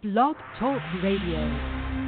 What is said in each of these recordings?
Blog Talk Radio.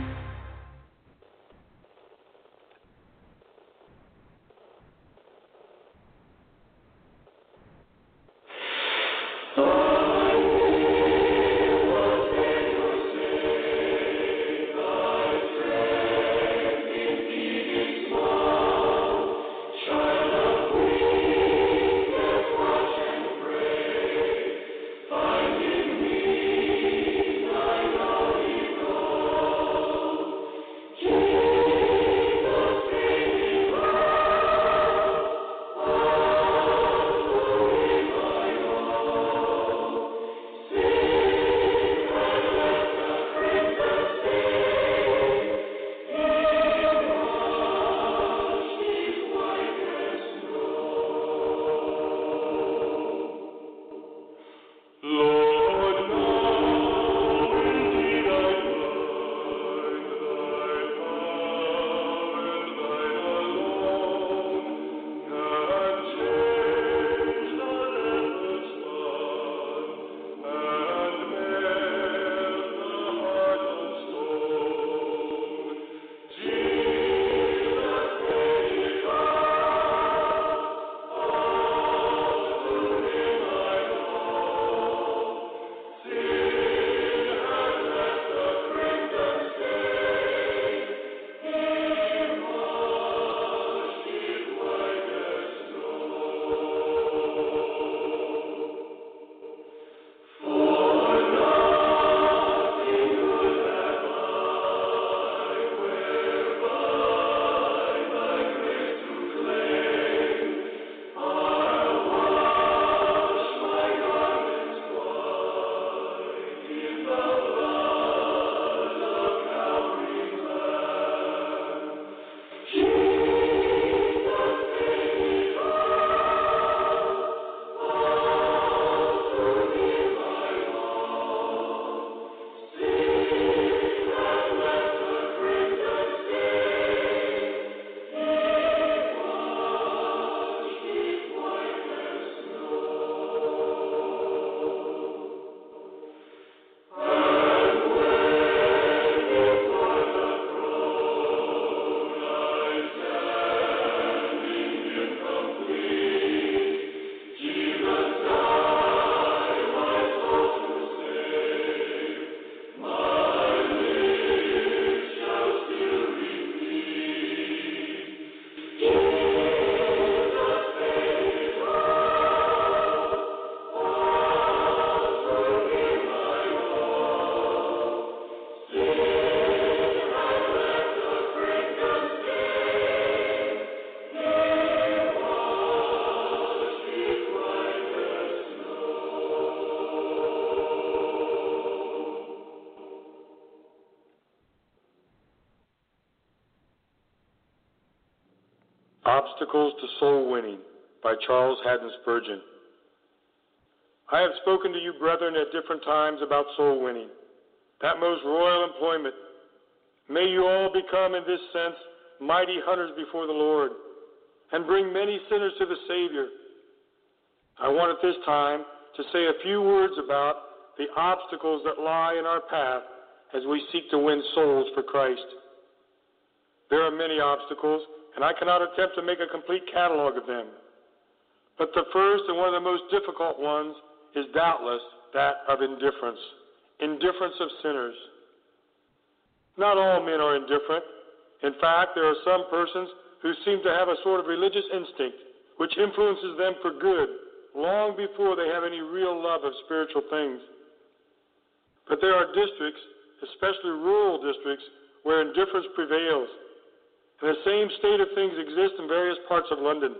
Obstacles to Soul Winning by Charles Haddon Spurgeon. I have spoken to you, brethren, at different times about soul winning, that most royal employment. May you all become, in this sense, mighty hunters before the Lord, and bring many sinners to the Savior. I want at this time to say a few words about the obstacles that lie in our path as we seek to win souls for Christ. There are many obstacles, and I cannot attempt to make a complete catalog of them. But the first and one of the most difficult ones is doubtless that of indifference of sinners. Not all men are indifferent. In fact, there are some persons who seem to have a sort of religious instinct which influences them for good long before they have any real love of spiritual things. But there are districts, especially rural districts, where indifference prevails. And the same state of things exists in various parts of London.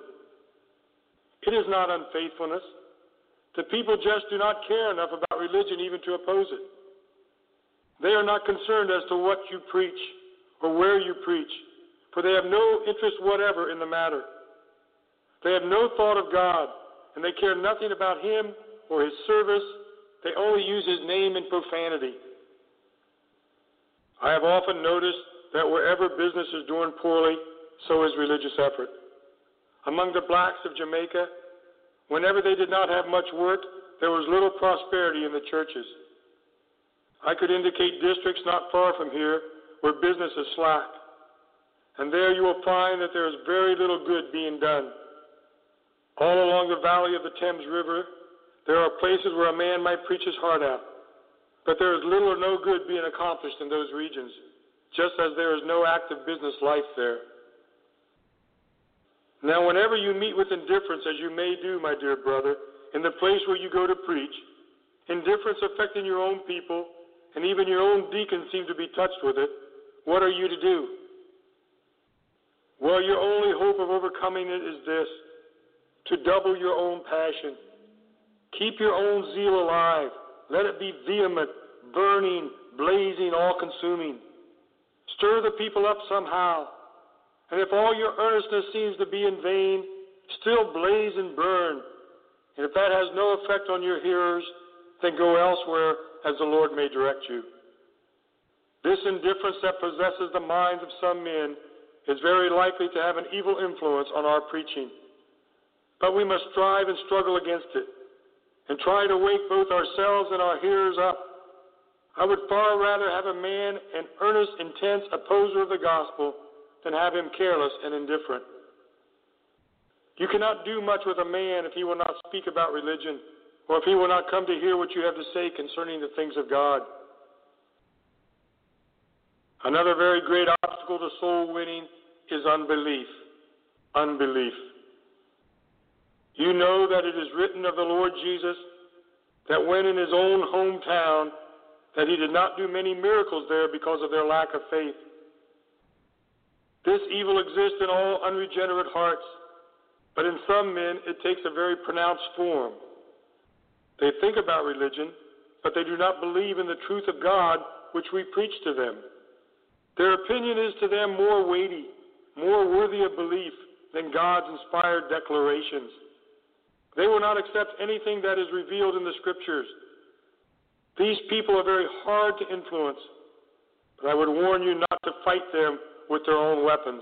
It is not unfaithfulness. The people just do not care enough about religion even to oppose it. They are not concerned as to what you preach or where you preach, for they have no interest whatever in the matter. They have no thought of God, and they care nothing about Him or His service. They only use His name in profanity. I have often noticed that wherever business is doing poorly, so is religious effort. Among the blacks of Jamaica, whenever they did not have much work, there was little prosperity in the churches. I could indicate districts not far from here where business is slack. And there you will find that there is very little good being done. All along the valley of the Thames River, there are places where a man might preach his heart out, but there is little or no good being accomplished in those regions, just as there is no active business life there. Now, whenever you meet with indifference, as you may do, my dear brother, in the place where you go to preach, indifference affecting your own people, and even your own deacons seem to be touched with it, what are you to do? Well, your only hope of overcoming it is this: to double your own passion. Keep your own zeal alive. Let it be vehement, burning, blazing, all-consuming. Stir the people up somehow. And if all your earnestness seems to be in vain, still blaze and burn. And if that has no effect on your hearers, then go elsewhere as the Lord may direct you. This indifference that possesses the minds of some men is very likely to have an evil influence on our preaching. But we must strive and struggle against it, and try to wake both ourselves and our hearers up. I would far rather have a man an earnest, intense opposer of the gospel than have him careless and indifferent. You cannot do much with a man if he will not speak about religion, or if he will not come to hear what you have to say concerning the things of God. Another very great obstacle to soul winning is unbelief. Unbelief. You know that it is written of the Lord Jesus that when in his own hometown that he did not do many miracles there because of their lack of faith. This evil exists in all unregenerate hearts, but in some men it takes a very pronounced form. They think about religion, but they do not believe in the truth of God which we preach to them. Their opinion is to them more weighty, more worthy of belief than God's inspired declarations. They will not accept anything that is revealed in the Scriptures. These people are very hard to influence, but I would warn you not to fight them with their own weapons.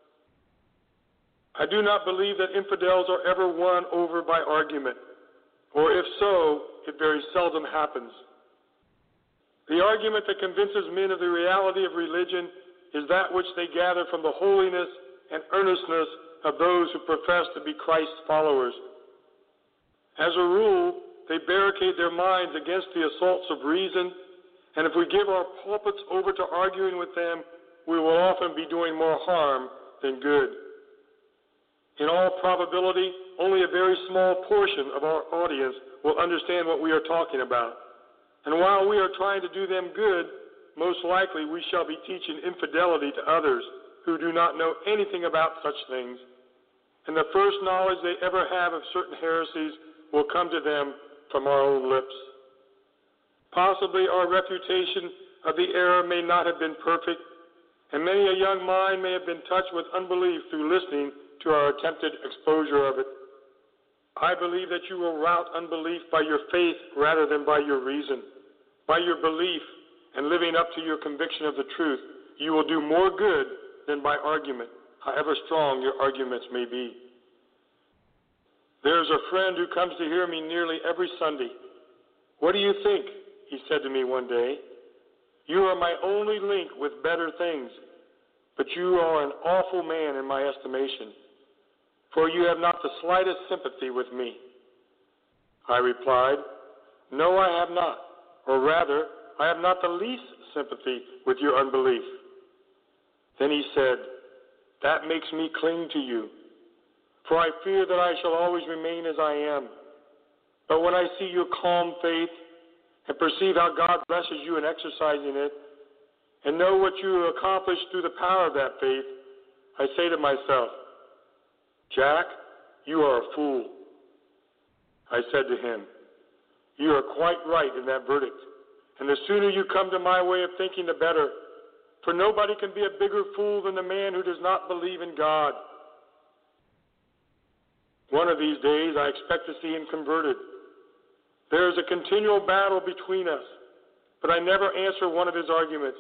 I do not believe that infidels are ever won over by argument, or if so, it very seldom happens. The argument that convinces men of the reality of religion is that which they gather from the holiness and earnestness of those who profess to be Christ's followers. As a rule, they barricade their minds against the assaults of reason, and if we give our pulpits over to arguing with them, we will often be doing more harm than good. In all probability, only a very small portion of our audience will understand what we are talking about. And while we are trying to do them good, most likely we shall be teaching infidelity to others who do not know anything about such things. And the first knowledge they ever have of certain heresies will come to them from our own lips. Possibly our refutation of the error may not have been perfect, and many a young mind may have been touched with unbelief through listening to our attempted exposure of it. I believe that you will rout unbelief by your faith rather than by your reason. By your belief and living up to your conviction of the truth, you will do more good than by argument, however strong your arguments may be. There is a friend who comes to hear me nearly every Sunday. What do you think? He said to me one day. You are my only link with better things, but you are an awful man in my estimation, for you have not the slightest sympathy with me. I replied, No, I have not, or rather, I have not the least sympathy with your unbelief. Then he said, That makes me cling to you, for I fear that I shall always remain as I am. But when I see your calm faith and perceive how God blesses you in exercising it, and know what you have accomplished through the power of that faith, I say to myself, Jack, you are a fool. I said to him, You are quite right in that verdict, and the sooner you come to my way of thinking, the better, for nobody can be a bigger fool than the man who does not believe in God. One of these days, I expect to see him converted. There is a continual battle between us, but I never answer one of his arguments.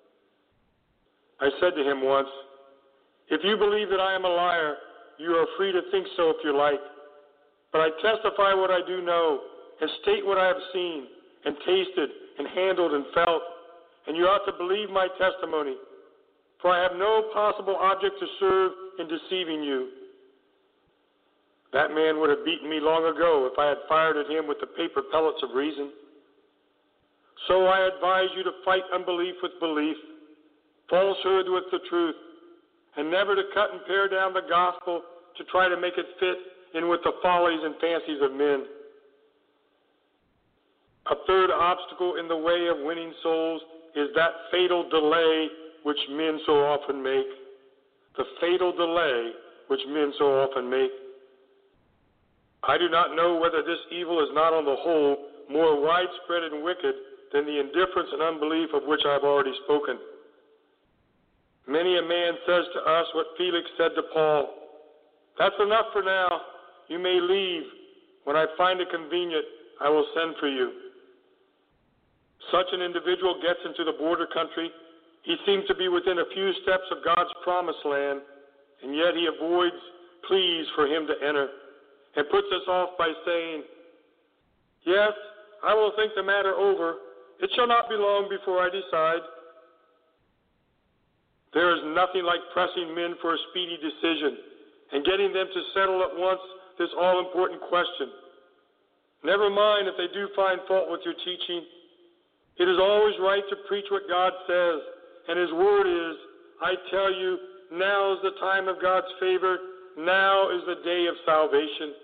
I said to him once, If you believe that I am a liar, you are free to think so if you like. But I testify what I do know, and state what I have seen, and tasted, and handled and felt, and you ought to believe my testimony, for I have no possible object to serve in deceiving you. That man would have beaten me long ago if I had fired at him with the paper pellets of reason. So I advise you to fight unbelief with belief, falsehood with the truth, and never to cut and pare down the gospel to try to make it fit in with the follies and fancies of men. A third obstacle in the way of winning souls is that fatal delay which men so often make. The fatal delay which men so often make. I do not know whether this evil is not on the whole more widespread and wicked than the indifference and unbelief of which I have already spoken. Many a man says to us what Felix said to Paul, "That's enough for now. You may leave. When I find it convenient, I will send for you." Such an individual gets into the border country. He seems to be within a few steps of God's promised land, and yet he avoids pleas for him to enter, and puts us off by saying, "Yes, I will think the matter over. It shall not be long before I decide." There is nothing like pressing men for a speedy decision and getting them to settle at once this all-important question. Never mind if they do find fault with your teaching. It is always right to preach what God says, and His word is, I tell you, now is the time of God's favor, now is the day of salvation.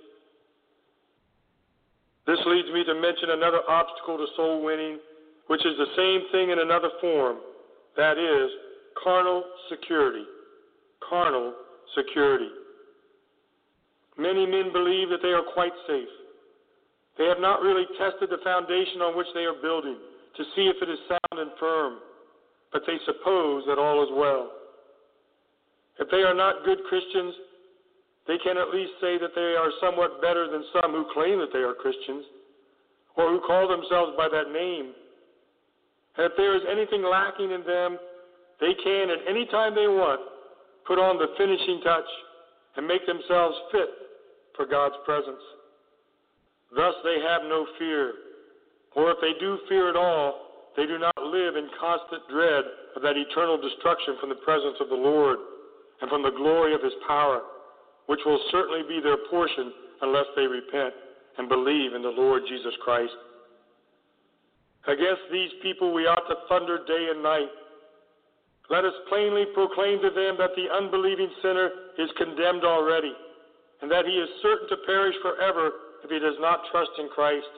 This leads me to mention another obstacle to soul winning, which is the same thing in another form, that is, carnal security. Carnal security. Many men believe that they are quite safe. They have not really tested the foundation on which they are building to see if it is sound and firm, but they suppose that all is well. If they are not good Christians, they can at least say that they are somewhat better than some who claim that they are Christians, or who call themselves by that name. And if there is anything lacking in them, they can, at any time they want, put on the finishing touch and make themselves fit for God's presence. Thus they have no fear, or if they do fear at all, they do not live in constant dread of that eternal destruction from the presence of the Lord and from the glory of His power, which will certainly be their portion unless they repent and believe in the Lord Jesus Christ. Against these people we ought to thunder day and night. Let us plainly proclaim to them that the unbelieving sinner is condemned already, and that he is certain to perish forever if he does not trust in Christ.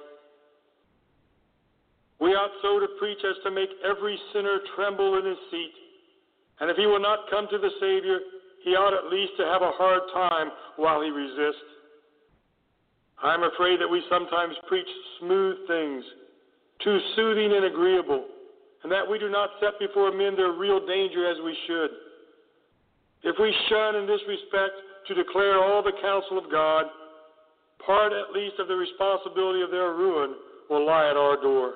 We ought so to preach as to make every sinner tremble in his seat, and if he will not come to the Savior, he ought at least to have a hard time while he resists. I am afraid that we sometimes preach smooth things, too soothing and agreeable, and that we do not set before men their real danger as we should. If we shun in this respect to declare all the counsel of God, part at least of the responsibility of their ruin will lie at our door.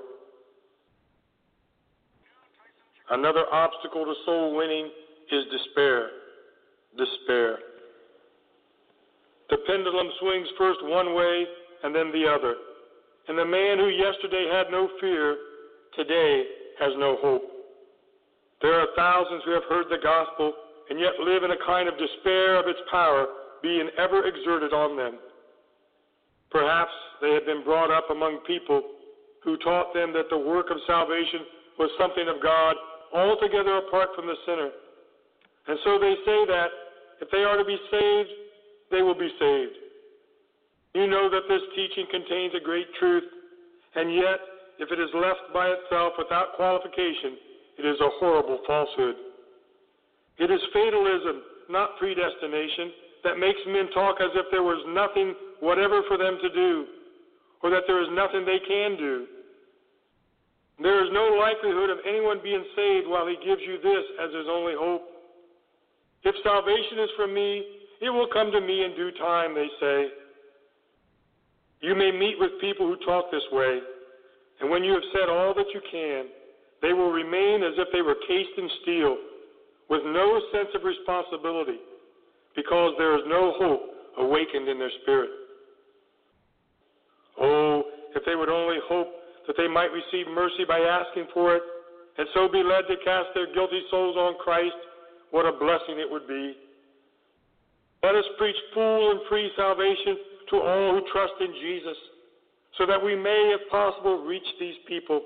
Another obstacle to soul winning is despair. Despair. The pendulum swings first one way and then the other. And the man who yesterday had no fear, today has no hope. There are thousands who have heard the gospel and yet live in a kind of despair of its power being ever exerted on them. Perhaps they had been brought up among people who taught them that the work of salvation was something of God altogether apart from the sinner. And so they say that if they are to be saved, they will be saved. You know that this teaching contains a great truth, and yet, if it is left by itself without qualification, it is a horrible falsehood. It is fatalism, not predestination, that makes men talk as if there was nothing whatever for them to do, or that there is nothing they can do. There is no likelihood of anyone being saved while he gives you this as his only hope. If salvation is from me, it will come to me in due time, they say. You may meet with people who talk this way, and when you have said all that you can, they will remain as if they were cased in steel, with no sense of responsibility, because there is no hope awakened in their spirit. Oh, if they would only hope that they might receive mercy by asking for it, and so be led to cast their guilty souls on Christ, what a blessing it would be. Let us preach full and free salvation to all who trust in Jesus, so that we may, if possible, reach these people.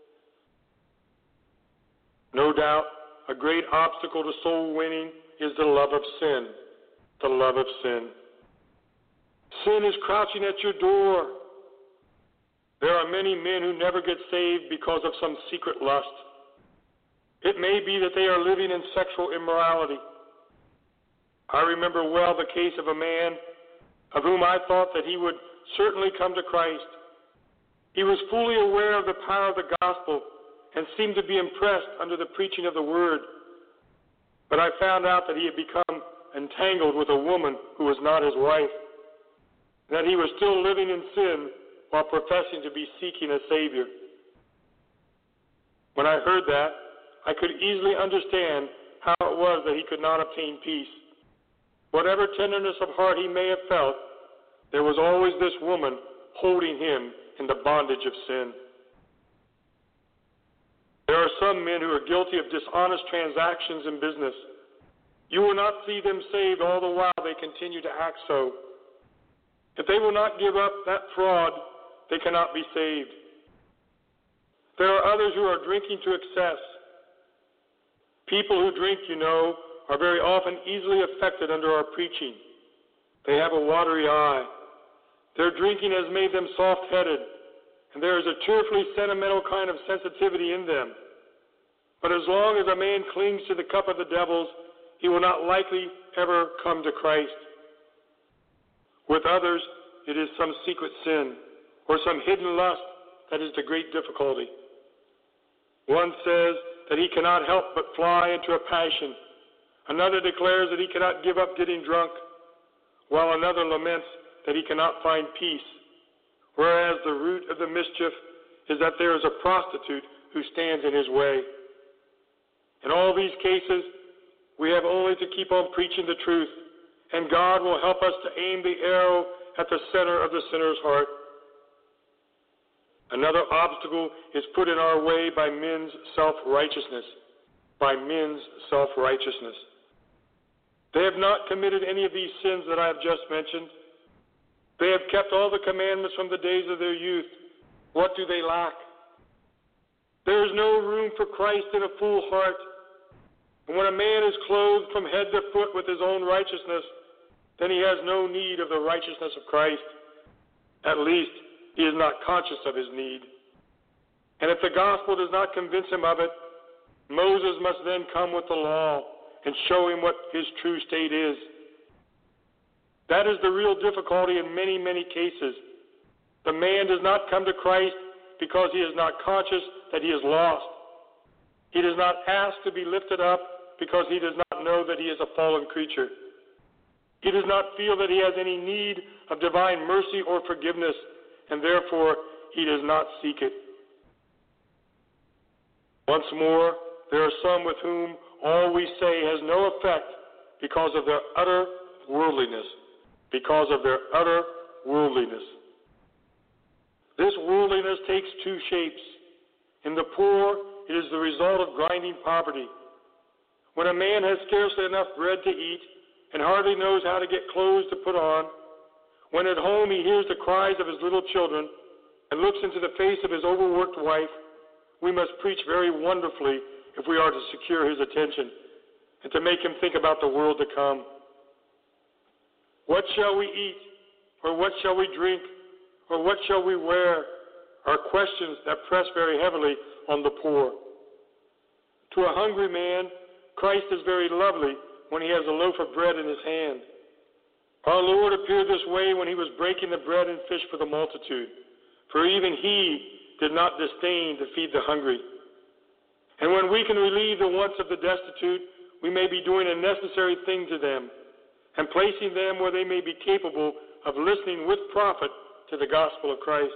No doubt, a great obstacle to soul winning is the love of sin. The love of sin. Sin is crouching at your door. There are many men who never get saved because of some secret lust. It may be that they are living in sexual immorality. I remember well the case of a man of whom I thought that he would certainly come to Christ. He was fully aware of the power of the gospel and seemed to be impressed under the preaching of the word. But I found out that he had become entangled with a woman who was not his wife, that he was still living in sin while professing to be seeking a Savior. When I heard that, I could easily understand how it was that he could not obtain peace. Whatever tenderness of heart he may have felt, there was always this woman holding him in the bondage of sin. There are some men who are guilty of dishonest transactions in business. You will not see them saved all the while they continue to act so. If they will not give up that fraud, they cannot be saved. There are others who are drinking to excess. People who drink, are very often easily affected under our preaching. They have a watery eye. Their drinking has made them soft-headed, and there is a tearfully sentimental kind of sensitivity in them. But as long as a man clings to the cup of the devils, he will not likely ever come to Christ. With others, it is some secret sin or some hidden lust that is the great difficulty. One says that he cannot help but fly into a passion. Another declares that he cannot give up getting drunk, while another laments that he cannot find peace, whereas the root of the mischief is that there is a prostitute who stands in his way. In all these cases, we have only to keep on preaching the truth, and God will help us to aim the arrow at the center of the sinner's heart. Another obstacle is put in our way by men's self-righteousness. They have not committed any of these sins that I have just mentioned. They have kept all the commandments from the days of their youth. What do they lack? There is no room for Christ in a full heart. And when a man is clothed from head to foot with his own righteousness, then he has no need of the righteousness of Christ. At least, he is not conscious of his need. And if the gospel does not convince him of it, Moses must then come with the law and show him what his true state is. That is the real difficulty in many, many cases. The man does not come to Christ because he is not conscious that he is lost. He does not ask to be lifted up because he does not know that he is a fallen creature. He does not feel that he has any need of divine mercy or forgiveness, and therefore he does not seek it. Once more, there are some with whom all we say has no effect because of their utter worldliness. This worldliness takes two shapes. In the poor, it is the result of grinding poverty. When a man has scarcely enough bread to eat and hardly knows how to get clothes to put on, when at home he hears the cries of his little children and looks into the face of his overworked wife, we must preach very wonderfully if we are to secure his attention and to make him think about the world to come. What shall we eat? Or what shall we drink? Or what shall we wear? Are questions that press very heavily on the poor. To a hungry man, Christ is very lovely when he has a loaf of bread in his hand. Our Lord appeared this way when he was breaking the bread and fish for the multitude, for even he did not disdain to feed the hungry. And when we can relieve the wants of the destitute, we may be doing a necessary thing to them and placing them where they may be capable of listening with profit to the gospel of Christ.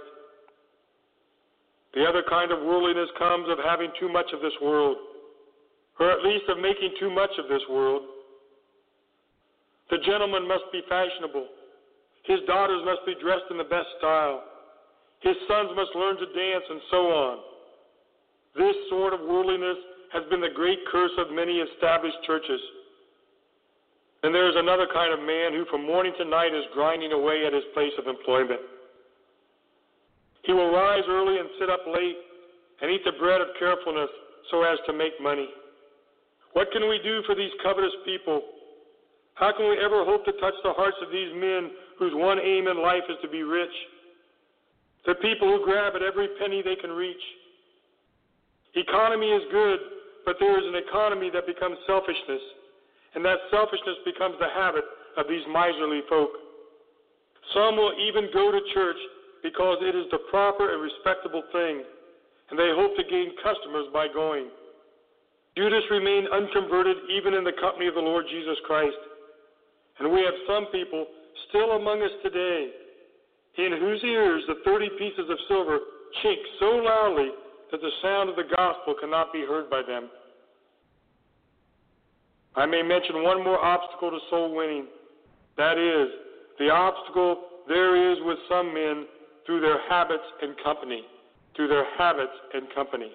The other kind of worldliness comes of having too much of this world, or at least of making too much of this world. The gentleman must be fashionable. His daughters must be dressed in the best style. His sons must learn to dance, and so on. This sort of worldliness has been the great curse of many established churches. And there is another kind of man who from morning to night is grinding away at his place of employment. He will rise early and sit up late and eat the bread of carefulness so as to make money. What can we do for these covetous people? How can we ever hope to touch the hearts of these men whose one aim in life is to be rich? The people who grab at every penny they can reach. Economy is good, but there is an economy that becomes selfishness, and that selfishness becomes the habit of these miserly folk. Some will even go to church because it is the proper and respectable thing, and they hope to gain customers by going. Judas remained unconverted even in the company of the Lord Jesus Christ. And we have some people still among us today in whose ears the 30 pieces of silver chink so loudly that the sound of the gospel cannot be heard by them. I may mention one more obstacle to soul winning. That is, the obstacle there is with some men through their habits and company. Through their habits and company.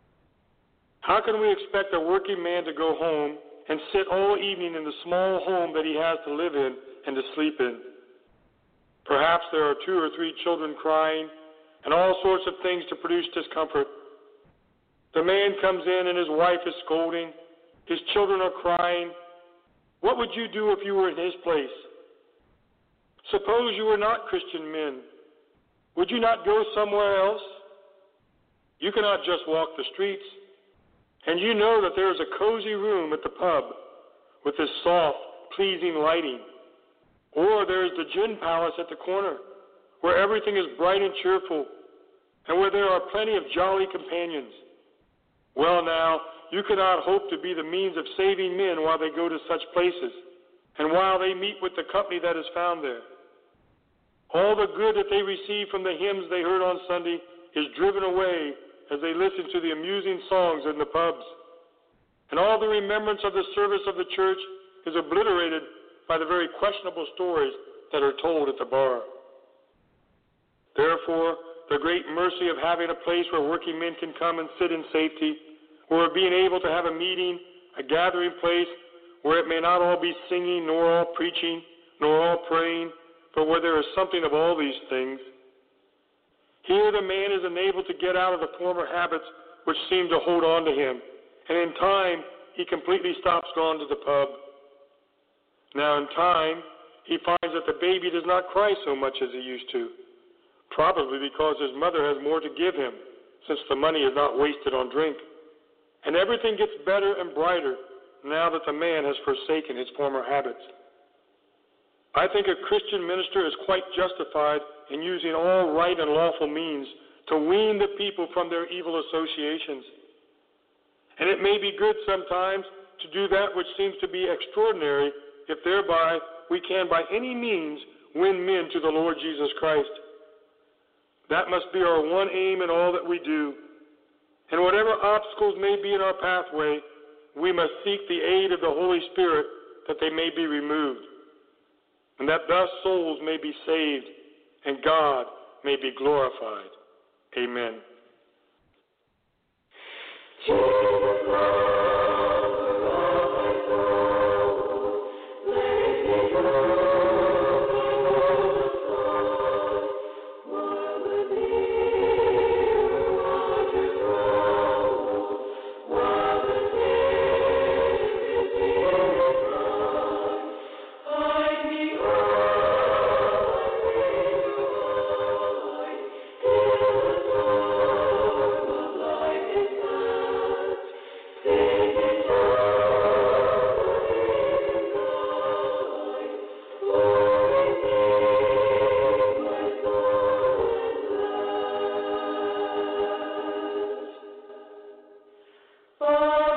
How can we expect a working man to go home and sit all evening in the small home that he has to live in and to sleep in? Perhaps there are 2 or 3 children crying and all sorts of things to produce discomfort. The man comes in and his wife is scolding. His children are crying. What would you do if you were in his place? Suppose you were not Christian men. Would you not go somewhere else? You cannot just walk the streets. And you know that there is a cozy room at the pub with this soft, pleasing lighting. Or there is the gin palace at the corner where everything is bright and cheerful and where there are plenty of jolly companions. Well now, you cannot hope to be the means of saving men while they go to such places and while they meet with the company that is found there. All the good that they receive from the hymns they heard on Sunday is driven away as they listen to the amusing songs in the pubs. And all the remembrance of the service of the church is obliterated by the very questionable stories that are told at the bar. Therefore, the great mercy of having a place where working men can come and sit in safety, or being able to have a meeting, a gathering place where it may not all be singing, nor all preaching, nor all praying, but where there is something of all these things. Here the man is enabled to get out of the former habits which seem to hold on to him, and in time he completely stops going to the pub. Now in time, he finds that the baby does not cry so much as he used to, probably because his mother has more to give him, since the money is not wasted on drink. And everything gets better and brighter now that the man has forsaken his former habits. I think a Christian minister is quite justified in using all right and lawful means to wean the people from their evil associations. And it may be good sometimes to do that which seems to be extraordinary if thereby we can by any means win men to the Lord Jesus Christ. That must be our one aim in all that we do. And whatever obstacles may be in our pathway, we must seek the aid of the Holy Spirit that they may be removed, and that thus souls may be saved and God may be glorified. Amen. For